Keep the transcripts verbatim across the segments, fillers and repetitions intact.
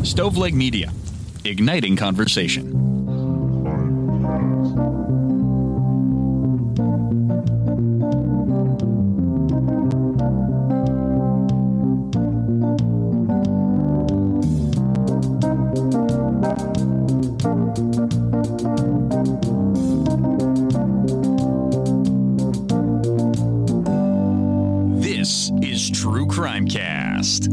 Stoveleg Media, igniting conversation. This is True Crime Cast.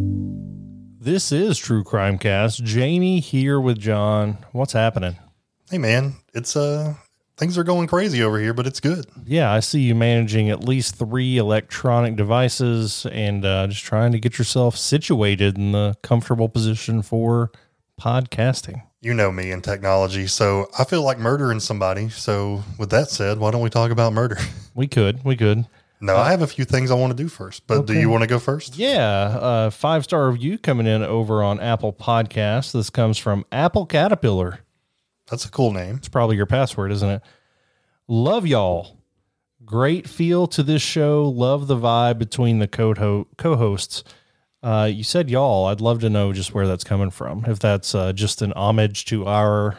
This is True Crime Cast. Jamie here with John. What's happening? Hey man, it's uh things are going crazy over here, but it's good. Yeah, I see you managing at least three electronic devices and uh, just trying to get yourself situated in the comfortable position for podcasting. You know me and technology, so I feel like murdering somebody. So with that said, why don't we talk about murder? We could, we could. No, I have a few things I want to do first, but Okay. do you want to go first? Yeah, uh, five-star review coming in over on Apple Podcasts. This comes from Apple Caterpillar. That's a cool name. It's probably your password, isn't it? Love y'all. Great feel to this show. Love the vibe between the co- co-hosts. Uh, you said y'all. I'd love to know just where that's coming from. If that's uh, just an homage to our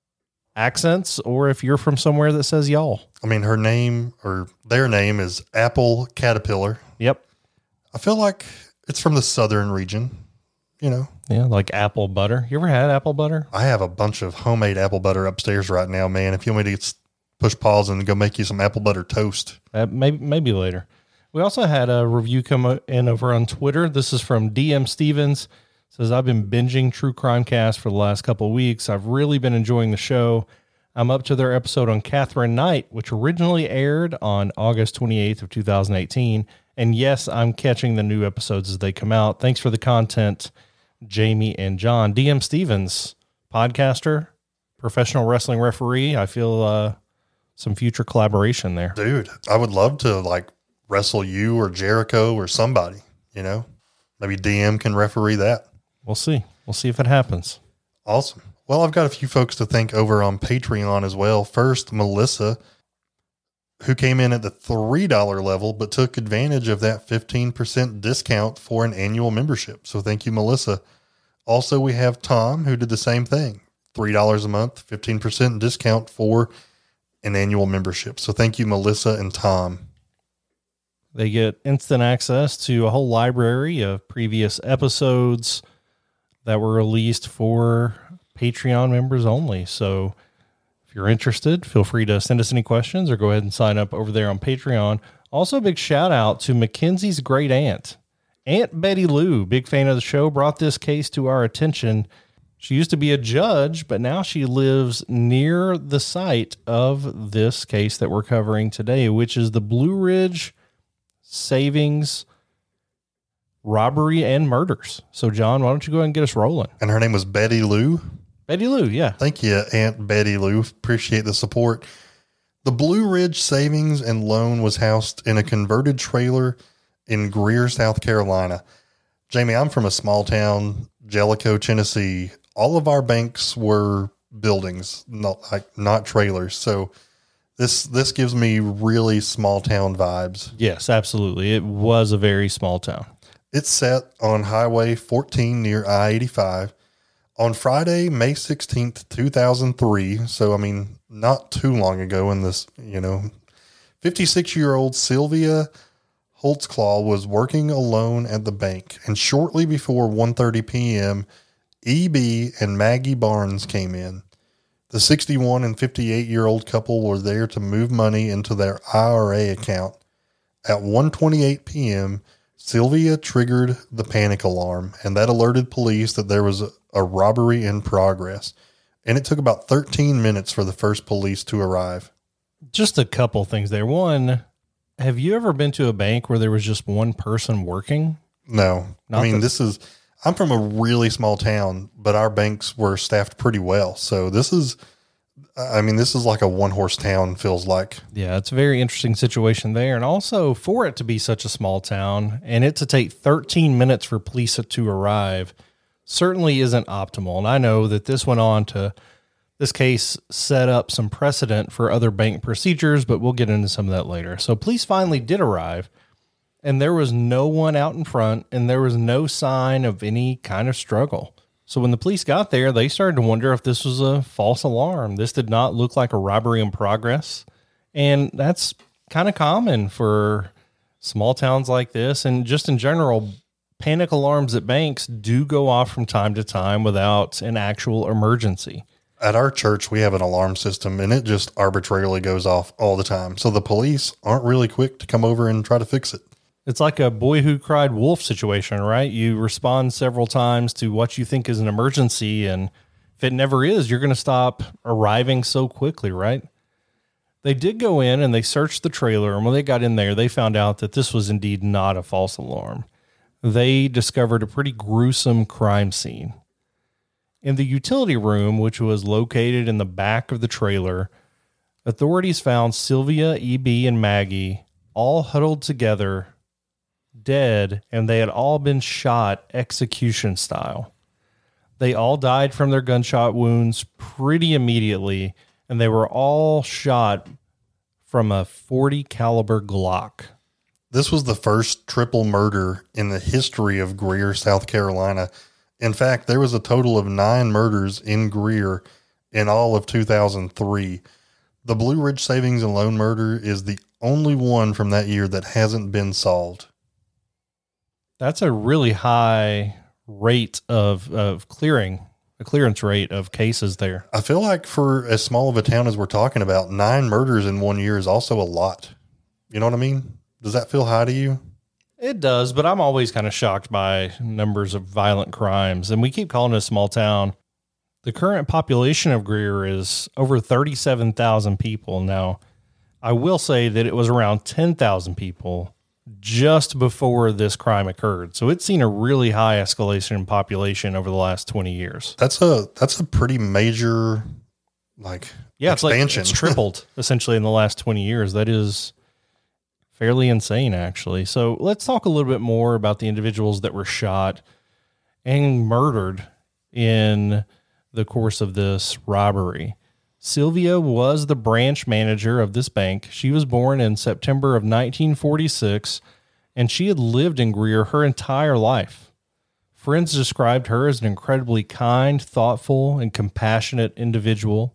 accents, or if you're from somewhere that says y'all. I mean, her name or their name is Apple Caterpillar. Yep. I feel like it's from the southern region, you know. Yeah, like apple butter. You ever had apple butter? I have a bunch of homemade apple butter upstairs right now, man. If you want me to s- push pause and go make you some apple butter toast. Uh, maybe maybe later. We also had a review come in over on Twitter. This is from D M Stevens. Says, I've been binging True Crime Cast for the last couple of weeks. I've really been enjoying the show. I'm up to their episode on Catherine Knight, which originally aired on August twenty-eighth of two thousand eighteen. And yes, I'm catching the new episodes as they come out. Thanks for the content, Jamie and John. D M Stevens, podcaster, professional wrestling referee. I feel uh, some future collaboration there. Dude, I would love to like wrestle you or Jericho or somebody, you know, maybe D M can referee that. We'll see. We'll see if it happens. Awesome. Well, I've got a few folks to thank over on Patreon as well. First, Melissa, who came in at the three dollars level, but took advantage of that fifteen percent discount for an annual membership. So thank you, Melissa. Also, we have Tom, who did the same thing. three dollars a month, fifteen percent discount for an annual membership. So thank you, Melissa and Tom. They get instant access to a whole library of previous episodes that were released for Patreon members only. So if you're interested, feel free to send us any questions or go ahead and sign up over there on Patreon. Also, a big shout out to Mackenzie's great aunt, Aunt Betty Lou. Big fan of the show, brought this case to our attention. She used to be a judge, but now she lives near the site of this case that we're covering today, which is the Blue Ridge Savings robbery and murders. So, John, why don't you go ahead and get us rolling? And her name was Betty Lou. Betty Lou, yeah. Thank you, Aunt Betty Lou. Appreciate the support. The Blue Ridge Savings and Loan was housed in a converted trailer in Greer, South Carolina. Jamie, I'm from a small town, Jellicoe, Tennessee. All of our banks were buildings, not like not trailers. So this this gives me really small town vibes. Yes, absolutely. It was a very small town. It's set on Highway fourteen near I eighty-five on Friday, May sixteenth, two thousand three. So, I mean, not too long ago in this, you know, fifty-six-year-old Sylvia Holtzclaw was working alone at the bank. And shortly before one thirty p.m., E B and Maggie Barnes came in. The sixty-one and fifty-eight-year-old couple were there to move money into their I R A account. At one twenty-eight p.m., Sylvia triggered the panic alarm, and that alerted police that there was a, a robbery in progress. And it took about thirteen minutes for the first police to arrive. Just a couple things there. One, have you ever been to a bank where there was just one person working? No. Not I mean, that- this is, I'm from a really small town, but our banks were staffed pretty well. So this is, I mean, this is like a one horse town feels like. Yeah, it's a very interesting situation there. And also for it to be such a small town and it to take thirteen minutes for police to arrive certainly isn't optimal. And I know that this went on to, this case set up some precedent for other bank procedures, but we'll get into some of that later. So police finally did arrive and there was no one out in front and there was no sign of any kind of struggle. So when the police got there, they started to wonder if this was a false alarm. This did not look like a robbery in progress. And that's kind of common for small towns like this. And just in general, panic alarms at banks do go off from time to time without an actual emergency. At our church, we have an alarm system, and it just arbitrarily goes off all the time. So the police aren't really quick to come over and try to fix it. It's like a boy who cried wolf situation, right? You respond several times to what you think is an emergency, and if it never is, you're going to stop arriving so quickly, right? They did go in and they searched the trailer, and when they got in there, they found out that this was indeed not a false alarm. They discovered a pretty gruesome crime scene. In the utility room, which was located in the back of the trailer, authorities found Sylvia, E B, and Maggie all huddled together, dead, and they had all been shot execution style. They all died from their gunshot wounds pretty immediately, and they were all shot from a forty caliber Glock. This was the first triple murder in the history of Greer, South Carolina. In fact, there was a total of nine murders in Greer in all of two thousand three. The Blue Ridge Savings and Loan murder is the only one from that year that hasn't been solved. That's a really high rate of, of clearing, a clearance rate of cases there. I feel like for as small of a town as we're talking about, nine murders in one year is also a lot. You know what I mean? Does that feel high to you? It does, but I'm always kind of shocked by numbers of violent crimes, and we keep calling it a small town. The current population of Greer is over thirty-seven thousand people. Now, I will say that it was around ten thousand people just before this crime occurred. So it's seen a really high escalation in population over the last twenty years. That's a, that's a pretty major, like, yeah, expansion. It's like it's tripled essentially in the last twenty years. That is fairly insane, actually. So let's talk a little bit more about the individuals that were shot and murdered in the course of this robbery. Sylvia was the branch manager of this bank. She was born in September of nineteen forty-six, and she had lived in Greer her entire life. Friends described her as an incredibly kind, thoughtful, and compassionate individual.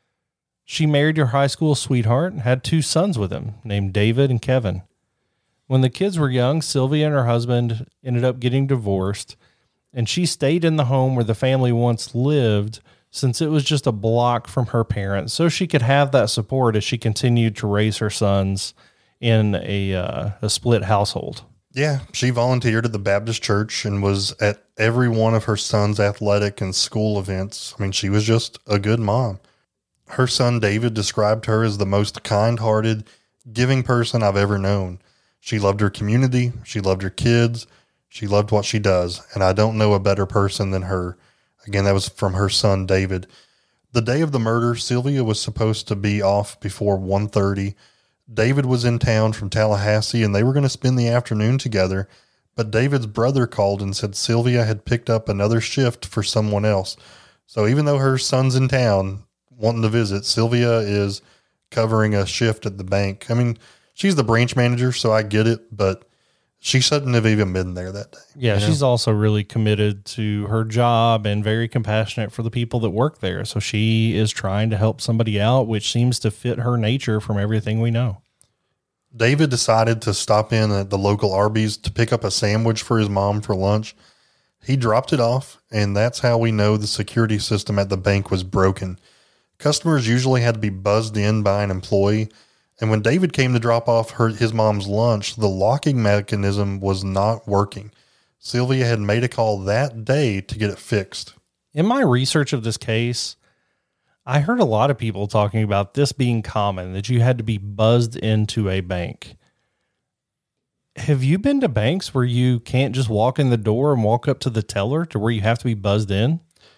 She married her high school sweetheart and had two sons with him, named David and Kevin. When the kids were young, Sylvia and her husband ended up getting divorced, and she stayed in the home where the family once lived since it was just a block from her parents, so she could have that support as she continued to raise her sons in a, uh, a split household. Yeah, she volunteered at the Baptist church and was at every one of her son's athletic and school events. I mean, she was just a good mom. Her son David described her as the most kind-hearted, giving person I've ever known. She loved her community. She loved her kids. She loved what she does. And I don't know a better person than her. Again, that was from her son David. The day of the murder, Sylvia was supposed to be off before one thirty. David was in town from Tallahassee, and they were going to spend the afternoon together. But David's brother called and said Sylvia had picked up another shift for someone else. So even though her son's in town wanting to visit, Sylvia is covering a shift at the bank. I mean, she's the branch manager, so I get it, but she shouldn't have even been there that day. Yeah, you know? She's also really committed to her job and very compassionate for the people that work there. So she is trying to help somebody out, which seems to fit her nature from everything we know. David decided to stop in at the local Arby's to pick up a sandwich for his mom for lunch. He dropped it off, and that's how we know the security system at the bank was broken. Customers usually had to be buzzed in by an employee, and when David came to drop off her, his mom's lunch, the locking mechanism was not working. Sylvia had made a call that day to get it fixed. In my research of this case, I heard a lot of people talking about this being common, that you had to be buzzed into a bank. Have you been to banks where you can't just walk in the door and walk up to the teller to where you have to be buzzed in?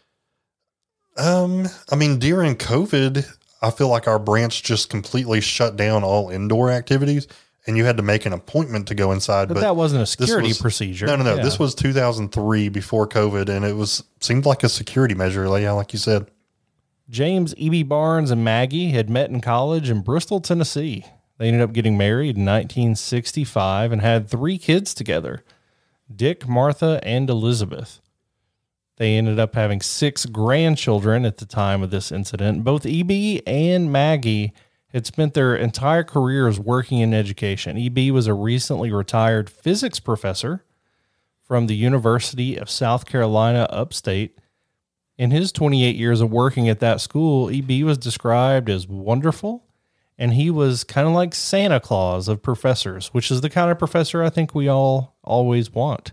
Um, I mean, during COVID, I feel like our branch just completely shut down all indoor activities, and you had to make an appointment to go inside. But, but that wasn't a security was, procedure. No, no, no. Yeah. This was two thousand three before COVID, and it was seemed like a security measure. Like, yeah, like you said. James E B Barnes and Maggie had met in college in Bristol, Tennessee. They ended up getting married in nineteen sixty-five and had three kids together, Dick, Martha, and Elizabeth. They ended up having six grandchildren at the time of this incident. Both E B and Maggie had spent their entire careers working in education. E B was a recently retired physics professor from the University of South Carolina upstate. In his twenty-eight years of working at that school, E B was described as wonderful, and he was kind of like Santa Claus of professors, which is the kind of professor I think we all always want.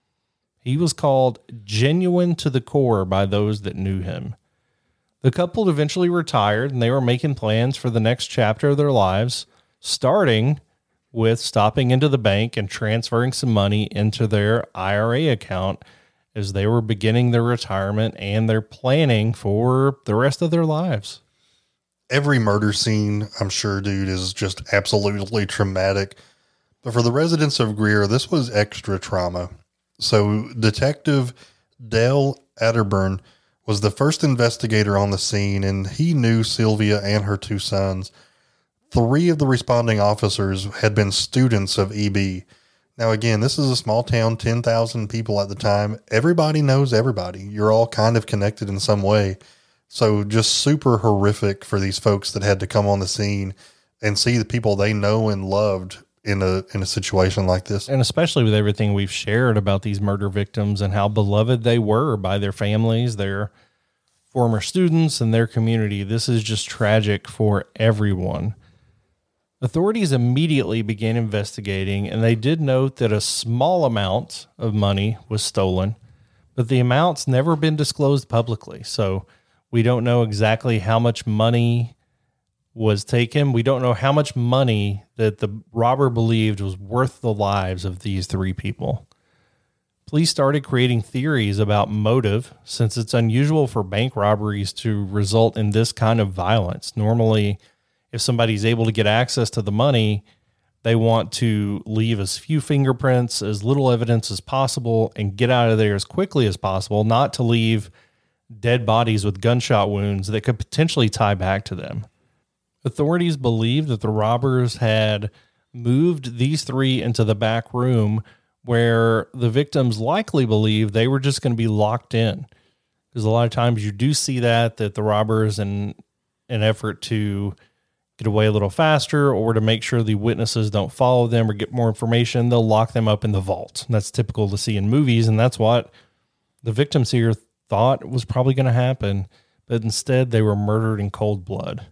He was called genuine to the core by those that knew him. The couple eventually retired, and they were making plans for the next chapter of their lives, starting with stopping into the bank and transferring some money into their I R A account as they were beginning their retirement and their planning for the rest of their lives. Every murder scene, I'm sure, dude, is just absolutely traumatic. But for the residents of Greer, this was extra trauma. So Detective Dale Atterburn was the first investigator on the scene, and he knew Sylvia and her two sons. Three of the responding officers had been students of E B. Now, again, this is a small town, ten thousand people at the time. Everybody knows everybody. You're all kind of connected in some way. So just super horrific for these folks that had to come on the scene and see the people they know and loved in a in a situation like this. And especially with everything we've shared about these murder victims and how beloved they were by their families, their former students, and their community. This is just tragic for everyone. Authorities immediately began investigating, and they did note that a small amount of money was stolen, but the amount's never been disclosed publicly. So we don't know exactly how much money was taken. We don't know how much money that the robber believed was worth the lives of these three people. Police started creating theories about motive, since it's unusual for bank robberies to result in this kind of violence. Normally, if somebody's able to get access to the money, they want to leave as few fingerprints, as little evidence as possible, and get out of there as quickly as possible, not to leave dead bodies with gunshot wounds that could potentially tie back to them. Authorities believed that the robbers had moved these three into the back room where the victims likely believed they were just going to be locked in. Because a lot of times you do see that, that the robbers, in an effort to get away a little faster or to make sure the witnesses don't follow them or get more information, they'll lock them up in the vault. And that's typical to see in movies, and that's what the victims here thought was probably going to happen. But instead, they were murdered in cold blood.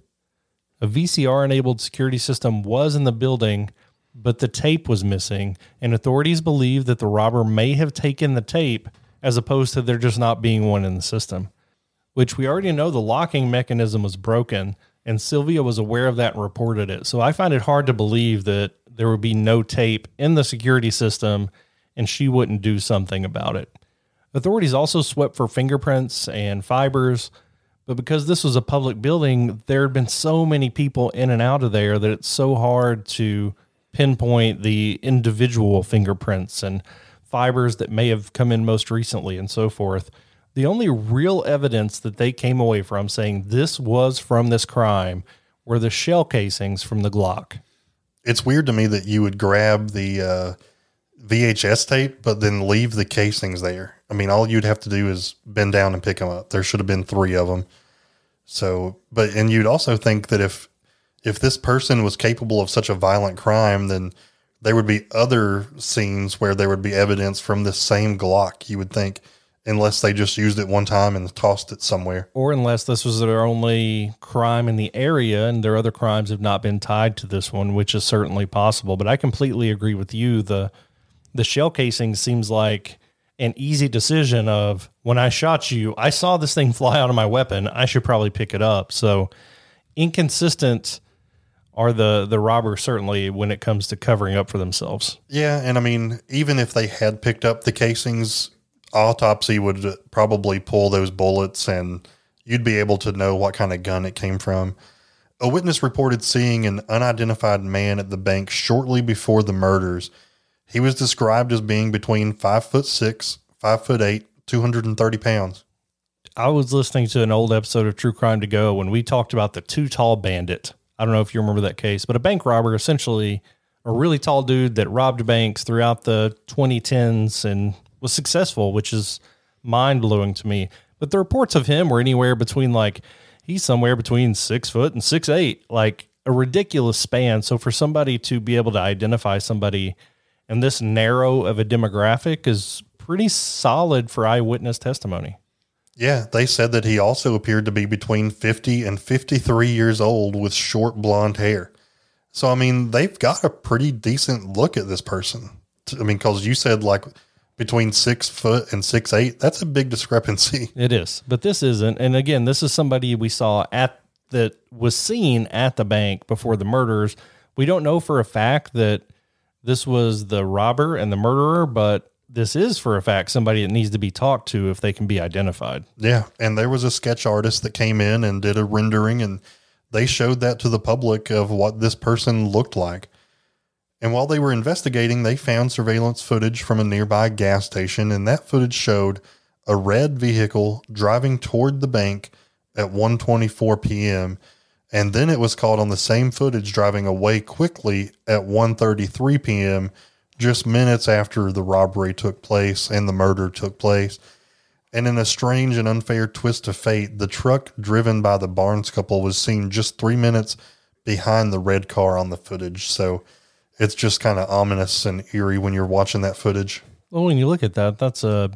A V C R-enabled security system was in the building, but the tape was missing, and authorities believe that the robber may have taken the tape as opposed to there just not being one in the system, which we already know the locking mechanism was broken, and Sylvia was aware of that and reported it. So I find it hard to believe that there would be no tape in the security system and she wouldn't do something about it. Authorities also swept for fingerprints and fibers, but because this was a public building, there had been so many people in and out of there that it's so hard to pinpoint the individual fingerprints and fibers that may have come in most recently and so forth. The only real evidence that they came away from saying this was from this crime were the shell casings from the Glock. It's weird to me that you would grab the uh, V H S tape, but then leave the casings there. I mean, all you'd have to do is bend down and pick them up. There should have been three of them. So, but, and you'd also think that if, if this person was capable of such a violent crime, then there would be other scenes where there would be evidence from this same Glock, you would think, unless they just used it one time and tossed it somewhere. Or unless this was their only crime in the area and their other crimes have not been tied to this one, which is certainly possible. But I completely agree with you. The, the shell casing seems like an easy decision of, when I shot you, I saw this thing fly out of my weapon. I should probably pick it up. So inconsistent are the, the robbers certainly when it comes to covering up for themselves. Yeah. And I mean, even if they had picked up the casings, autopsy would probably pull those bullets and you'd be able to know what kind of gun it came from. A witness reported seeing an unidentified man at the bank shortly before the murders. He was described as being between five foot six, five foot eight, two hundred thirty pounds. I was listening to an old episode of True Crime to Go when we talked about the Too Tall Bandit. I don't know if you remember that case, but a bank robber, essentially a really tall dude that robbed banks throughout the twenty tens and was successful, which is mind blowing to me. But the reports of him were anywhere between like, he's somewhere between six foot and six, eight, like a ridiculous span. So for somebody to be able to identify somebody in this narrow of a demographic is pretty solid for eyewitness testimony. Yeah, they said that he also appeared to be between fifty and fifty-three years old with short blonde hair. So, I mean, they've got a pretty decent look at this person. I mean, because you said like between six foot and six, eight, that's a big discrepancy. It is, but this isn't. And again, this is somebody we saw at that was seen at the bank before the murders. We don't know for a fact that this was the robber and the murderer, but this is for a fact somebody that needs to be talked to if they can be identified. Yeah. And there was a sketch artist that came in and did a rendering, and they showed that to the public of what this person looked like. And while they were investigating, they found surveillance footage from a nearby gas station, and that footage showed a red vehicle driving toward the bank at one twenty-four p.m., and then it was caught on the same footage driving away quickly at one thirty-three p.m., just minutes after the robbery took place and the murder took place. And in a strange and unfair twist of fate, the truck driven by the Barnes couple was seen just three minutes behind the red car on the footage. So it's just kind of ominous and eerie when you're watching that footage. Well, when you look at that, that's a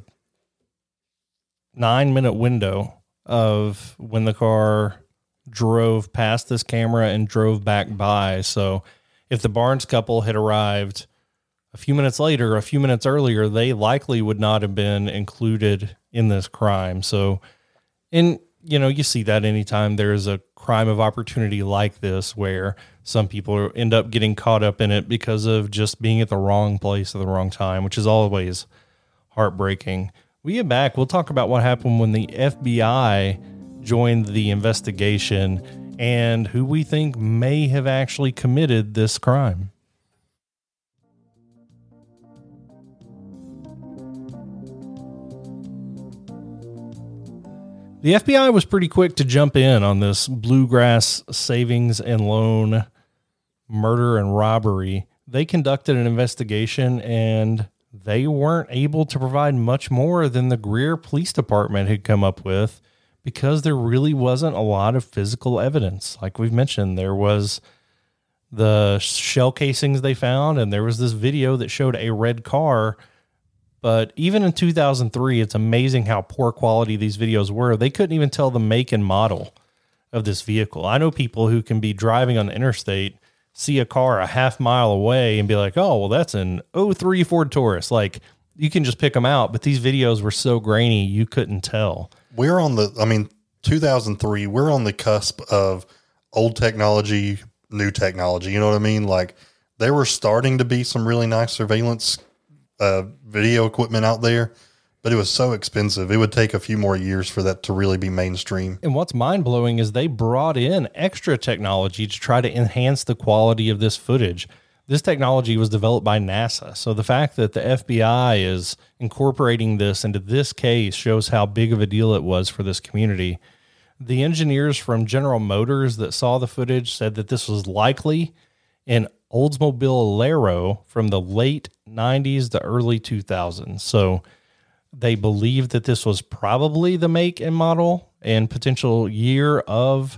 nine minute window of when the car drove past this camera and drove back by. So if the Barnes couple had arrived a few minutes later, a few minutes earlier, they likely would not have been included in this crime. So, and you know, you see that anytime there's a crime of opportunity like this, where some people end up getting caught up in it because of just being at the wrong place at the wrong time, which is always heartbreaking. We get back, we'll talk about what happened when the F B I joined the investigation and who we think may have actually committed this crime. The F B I was pretty quick to jump in on this Bluegrass Savings and Loan murder and robbery. They conducted an investigation, and they weren't able to provide much more than the Greer Police Department had come up with, because there really wasn't a lot of physical evidence. Like we've mentioned, there was the shell casings they found, and there was this video that showed a red car. But even in two thousand three, it's amazing how poor quality these videos were. They couldn't even tell the make and model of this vehicle. I know people who can be driving on the interstate, see a car a half mile away and be like, oh, well, that's an oh three Ford Taurus. Like, you can just pick them out. But these videos were so grainy, you couldn't tell. We're on the, I mean, two thousand three, we're on the cusp of old technology, new technology. You know what I mean? Like, there were starting to be some really nice surveillance uh, video equipment out there, but it was so expensive. It would take a few more years for that to really be mainstream. And what's mind blowing is they brought in extra technology to try to enhance the quality of this footage. This technology was developed by NASA. So the fact that the F B I is incorporating this into this case shows how big of a deal it was for this community. The engineers from General Motors that saw the footage said that this was likely an Oldsmobile Alero from the late nineties to early two thousands. So they believed that this was probably the make and model and potential year of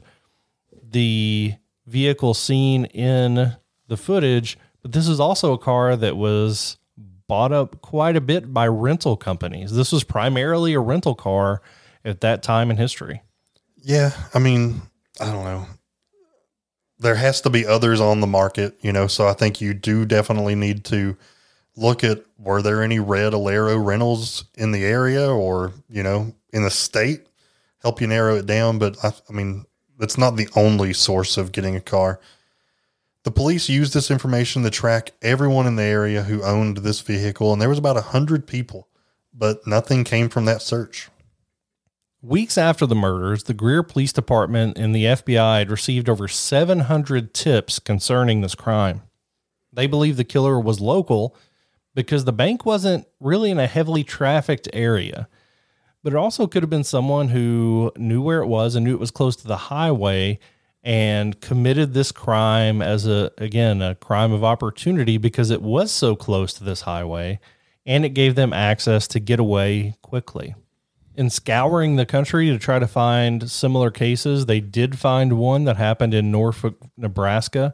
the vehicle seen in the footage. But this is also a car that was bought up quite a bit by rental companies. This was primarily a rental car at that time in history. Yeah. I mean, I don't know. There has to be others on the market, you know, so I think you do definitely need to look at, were there any red Alero rentals in the area or, you know, in the state? Help you narrow it down. But I, I mean, that's not the only source of getting a car. The police used this information to track everyone in the area who owned this vehicle, and there was about a hundred people, but nothing came from that search. Weeks after the murders, the Greer Police Department and the F B I had received over seven hundred tips concerning this crime. They believed the killer was local because the bank wasn't really in a heavily trafficked area, but it also could have been someone who knew where it was and knew it was close to the highway and committed this crime as a, again, a crime of opportunity because it was so close to this highway and it gave them access to get away quickly. In scouring the country to try to find similar cases, they did find one that happened in Norfolk, Nebraska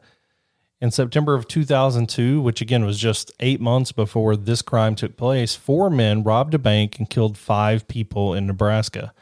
in September of two thousand two, which again was just eight months before this crime took place. Four men robbed a bank and killed five people in Nebraska.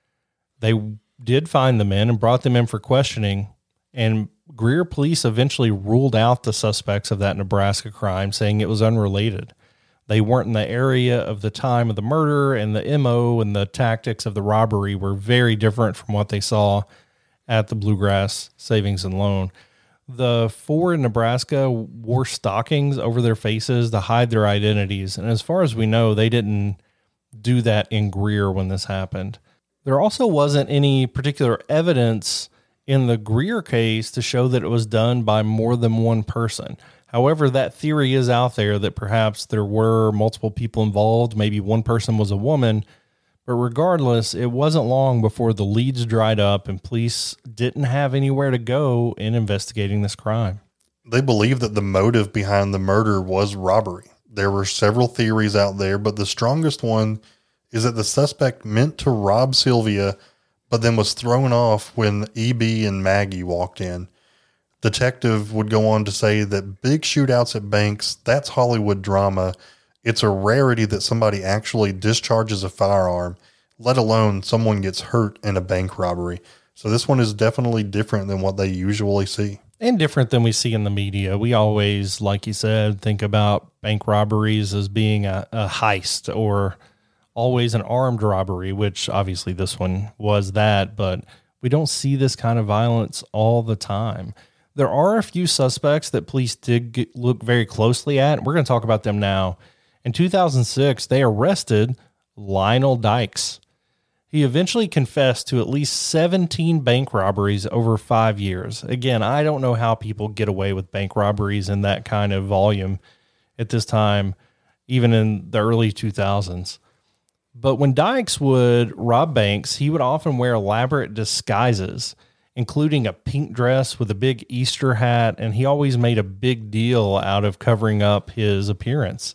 They did find the men and brought them in for questioning, and Greer police eventually ruled out the suspects of that Nebraska crime, saying it was unrelated. They weren't in the area of the time of the murder, and the M O and the tactics of the robbery were very different from what they saw at the Bluegrass Savings and Loan. The four in Nebraska wore stockings over their faces to hide their identities, and as far as we know, they didn't do that in Greer when this happened. There also wasn't any particular evidence in the Greer case to show that it was done by more than one person. However, that theory is out there that perhaps there were multiple people involved. Maybe one person was a woman, but regardless, it wasn't long before the leads dried up and police didn't have anywhere to go in investigating this crime. They believe that the motive behind the murder was robbery. There were several theories out there, but the strongest one is that the suspect meant to rob Sylvia, but then was thrown off when E B and Maggie walked in. Detective would go on to say that big shootouts at banks, that's Hollywood drama. It's a rarity that somebody actually discharges a firearm, let alone someone gets hurt in a bank robbery. So this one is definitely different than what they usually see. And different than we see in the media. We always, like you said, think about bank robberies as being a, a heist or always an armed robbery, which obviously this one was that, but we don't see this kind of violence all the time. There are a few suspects that police did get, look very closely at. We're going to talk about them now. In two thousand six, they arrested Lionel Dykes. He eventually confessed to at least seventeen bank robberies over five years. Again, I don't know how people get away with bank robberies in that kind of volume at this time, even in the early two thousands. But when Dykes would rob banks, he would often wear elaborate disguises, including a pink dress with a big Easter hat, and he always made a big deal out of covering up his appearance.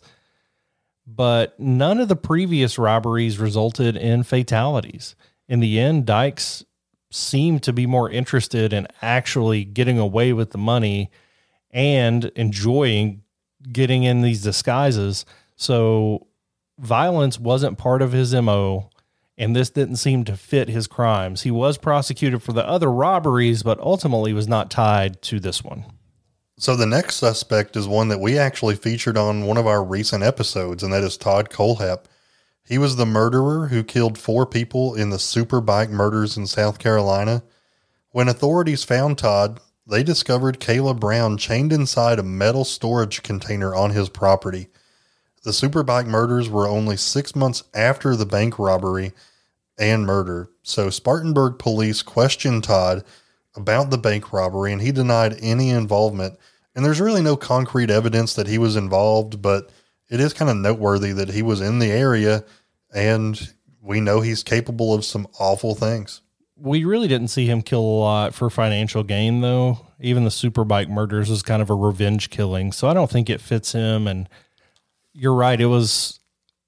But none of the previous robberies resulted in fatalities. In the end, Dykes seemed to be more interested in actually getting away with the money and enjoying getting in these disguises. So violence wasn't part of his M O, and this didn't seem to fit his crimes. He was prosecuted for the other robberies, but ultimately was not tied to this one. So the next suspect is one that we actually featured on one of our recent episodes, and that is Todd Kohlhepp. He was the murderer who killed four people in the Superbike murders in South Carolina. When authorities found Todd, they discovered Kayla Brown chained inside a metal storage container on his property. The Superbike murders were only six months after the bank robbery and murder, so Spartanburg police questioned Todd about the bank robbery, and he denied any involvement. And there's really no concrete evidence that he was involved, but it is kind of noteworthy that he was in the area, and we know he's capable of some awful things. We really didn't see him kill a lot for financial gain, though. Even the Superbike murders was kind of a revenge killing, so I don't think it fits him. And you're right, it was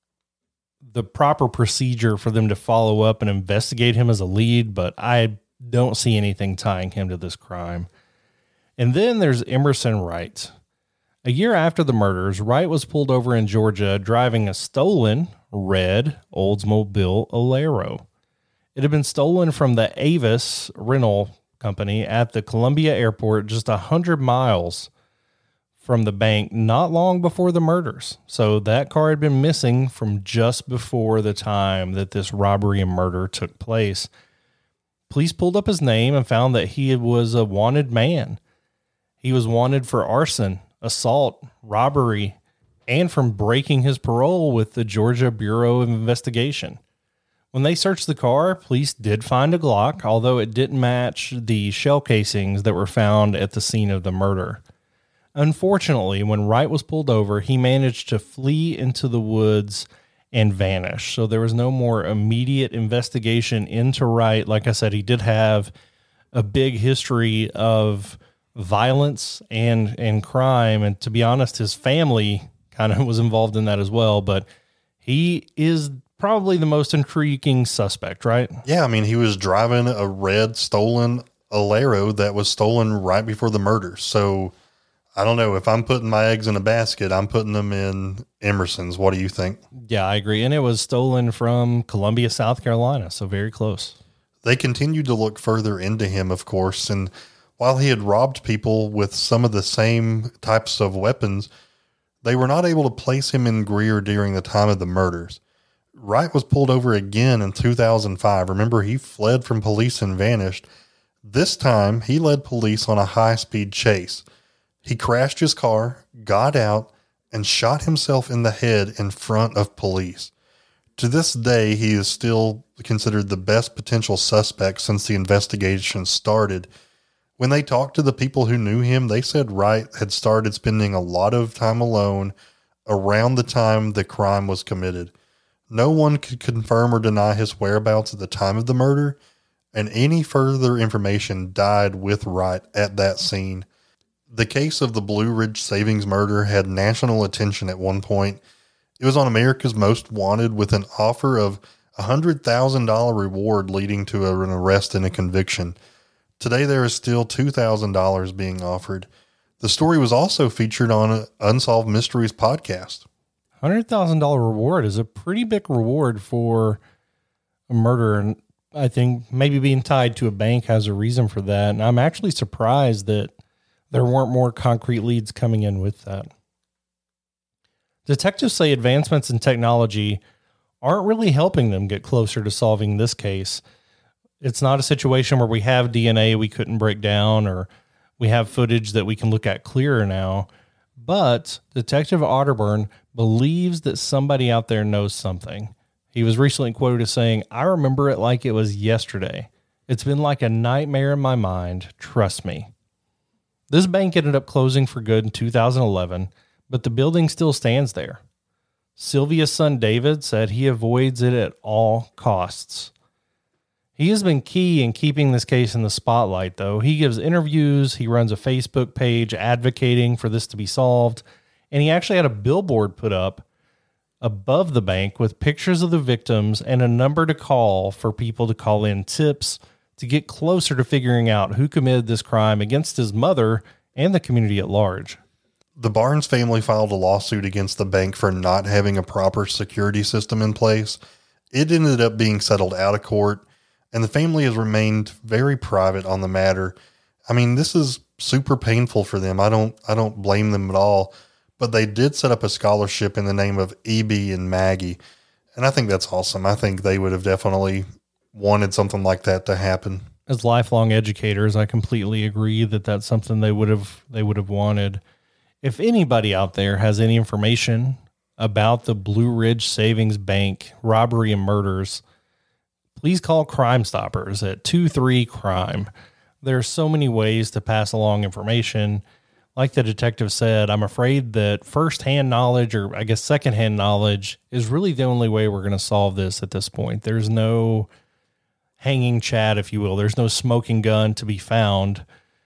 the proper procedure for them to follow up and investigate him as a lead, but I don't see anything tying him to this crime. And then there's Emerson Wright. A year after the murders, Wright was pulled over in Georgia driving a stolen red Oldsmobile Alero. It had been stolen from the Avis rental company at the Columbia Airport, just one hundred miles from the bank, not long before the murders. So that car had been missing from just before the time that this robbery and murder took place. Police pulled up his name and found that he was a wanted man. He was wanted for arson, assault, robbery, and from breaking his parole with the Georgia Bureau of Investigation. When they searched the car, police did find a Glock, although it didn't match the shell casings that were found at the scene of the murder. Unfortunately, when Wright was pulled over, he managed to flee into the woods and vanish. So there was no more immediate investigation into Wright. Like I said, he did have a big history of violence and, and crime. And to be honest, his family kind of was involved in that as well. But he is probably the most intriguing suspect, right? Yeah, I mean, he was driving a red stolen Alero that was stolen right before the murder. So I don't know. If I'm putting my eggs in a basket, I'm putting them in Emerson's. What do you think? Yeah, I agree. And it was stolen from Columbia, South Carolina, so very close. They continued to look further into him, of course, and while he had robbed people with some of the same types of weapons, they were not able to place him in Greer during the time of the murders. Wright was pulled over again in two thousand five. Remember, he fled from police and vanished. This time, he led police on a high-speed chase. He crashed his car, got out, and shot himself in the head in front of police. To this day, he is still considered the best potential suspect since the investigation started. When they talked to the people who knew him, they said Wright had started spending a lot of time alone around the time the crime was committed. No one could confirm or deny his whereabouts at the time of the murder, and any further information died with Wright at that scene. The case of the Blue Ridge Savings murder had national attention at one point. It was on America's Most Wanted with an offer of a one hundred thousand dollars reward leading to an arrest and a conviction. Today, there is still two thousand dollars being offered. The story was also featured on Unsolved Mysteries podcast. one hundred thousand dollars reward is a pretty big reward for a murder. And I think maybe being tied to a bank has a reason for that. And I'm actually surprised that there weren't more concrete leads coming in with that. Detectives say advancements in technology aren't really helping them get closer to solving this case. It's not a situation where we have D N A we couldn't break down or we have footage that we can look at clearer now. But Detective Otterburn believes that somebody out there knows something. He was recently quoted as saying, "I remember it like it was yesterday. It's been like a nightmare in my mind. Trust me." This bank ended up closing for good in two thousand eleven, but the building still stands there. Sylvia's son David said he avoids it at all costs. He has been key in keeping this case in the spotlight, though. He gives interviews, he runs a Facebook page advocating for this to be solved, and he actually had a billboard put up above the bank with pictures of the victims and a number to call for people to call in tips to get closer to figuring out who committed this crime against his mother and the community at large. The Barnes family filed a lawsuit against the bank for not having a proper security system in place. It ended up being settled out of court, and the family has remained very private on the matter. I mean, this is super painful for them. I don't, I don't blame them at all, but they did set up a scholarship in the name of E B and Maggie. And I think that's awesome. I think they would have definitely wanted something like that to happen. As lifelong educators, I completely agree that that's something they would have, they would have wanted. If anybody out there has any information about the Blue Ridge Savings Bank robbery and murders, please call Crime Stoppers at two three crime. There are so many ways to pass along information. Like the detective said, I'm afraid that firsthand knowledge, or I guess secondhand knowledge, is really the only way we're going to solve this at this point. There's no hanging chad, if you will. There's no smoking gun to be found.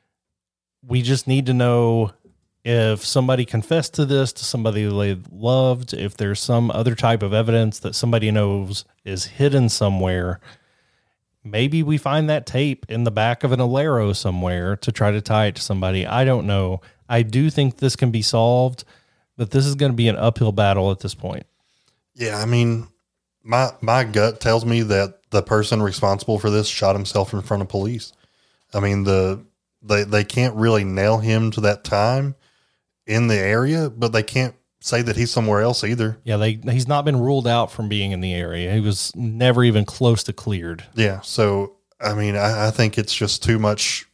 We just need to know if somebody confessed to this to somebody they loved, if there's some other type of evidence that somebody knows is hidden somewhere. Maybe we find that tape in the back of an Alero somewhere to try to tie it to somebody. I don't know. I do think this can be solved, but this is going to be an uphill battle at this point. Yeah, I mean, my my gut tells me that the person responsible for this shot himself in front of police. I mean, the they they can't really nail him to that time in the area, but they can't say that he's somewhere else either. Yeah, they he's not been ruled out from being in the area. He was never even close to cleared. Yeah, so I mean, I, I think it's just too much,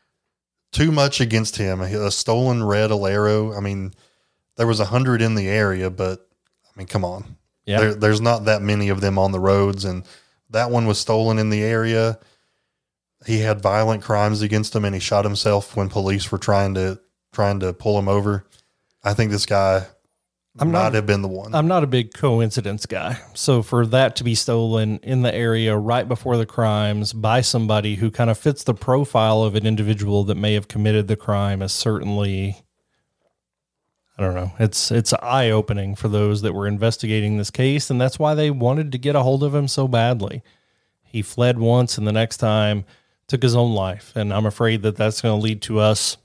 too much against him. A stolen red Alero. I mean, there was a hundred in the area, but I mean, come on. Yeah, there, there's not that many of them on the roads, and that one was stolen in the area. He had violent crimes against him, and he shot himself when police were trying to trying to pull him over. I think this guy I'm might not, have been the one. I'm not a big coincidence guy. So for that to be stolen in the area right before the crimes by somebody who kind of fits the profile of an individual that may have committed the crime is certainly, I don't know. It's it's eye-opening for those that were investigating this case, and that's why they wanted to get a hold of him so badly. He fled once, and the next time took his own life, and I'm afraid that that's going to lead to us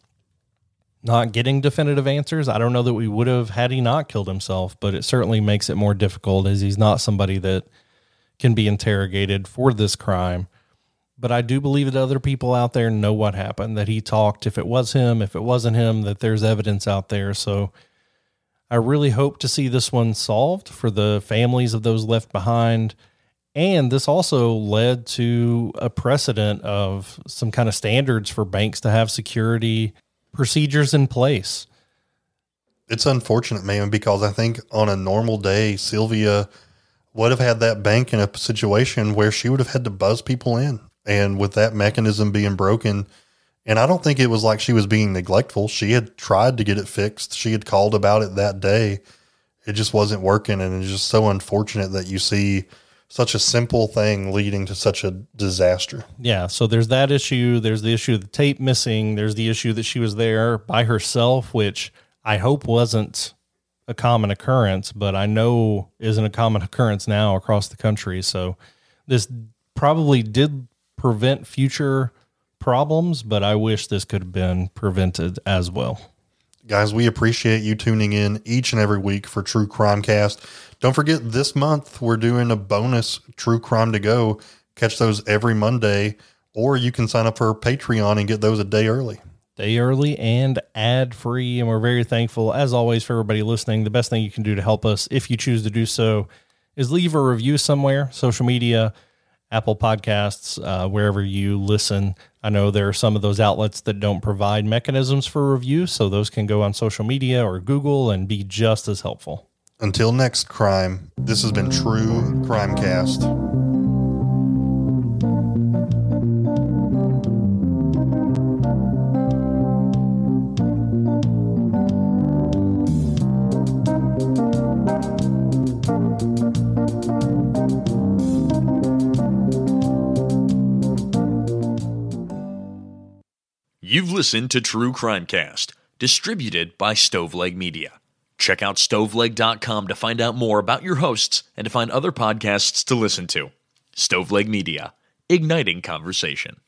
not getting definitive answers. I don't know that we would have had he not killed himself, but it certainly makes it more difficult as he's not somebody that can be interrogated for this crime. But I do believe that other people out there know what happened, that he talked, if it was him, if it wasn't him, that there's evidence out there. So I really hope to see this one solved for the families of those left behind. And this also led to a precedent of some kind of standards for banks to have security procedures in place. It's unfortunate, man, because I think on a normal day, Sylvia would have had that bank in a situation where she would have had to buzz people in. And with that mechanism being broken, and I don't think it was like she was being neglectful. She had tried to get it fixed. She had called about it that day. It just wasn't working. And it's just so unfortunate that you see such a simple thing leading to such a disaster. Yeah. So there's that issue. There's the issue of the tape missing. There's the issue that she was there by herself, which I hope wasn't a common occurrence, but I know isn't a common occurrence now across the country. So this probably did prevent future problems, but I wish this could have been prevented as well. Guys, we appreciate you tuning in each and every week for True Crime Cast. Don't forget, this month we're doing a bonus True Crime to Go. Catch those every Monday, or you can sign up for Patreon and get those a day early. Day early and ad-free, and we're very thankful, as always, for everybody listening. The best thing you can do to help us, if you choose to do so, is leave a review somewhere, social media, Apple Podcasts, uh, wherever you listen. I know there are some of those outlets that don't provide mechanisms for review, so those can go on social media or Google and be just as helpful. Until next crime, this has been True Crime Cast. You've listened to True Crime Cast, distributed by Stoveleg Media. Check out stoveleg dot com to find out more about your hosts and to find other podcasts to listen to. Stoveleg Media, igniting conversation.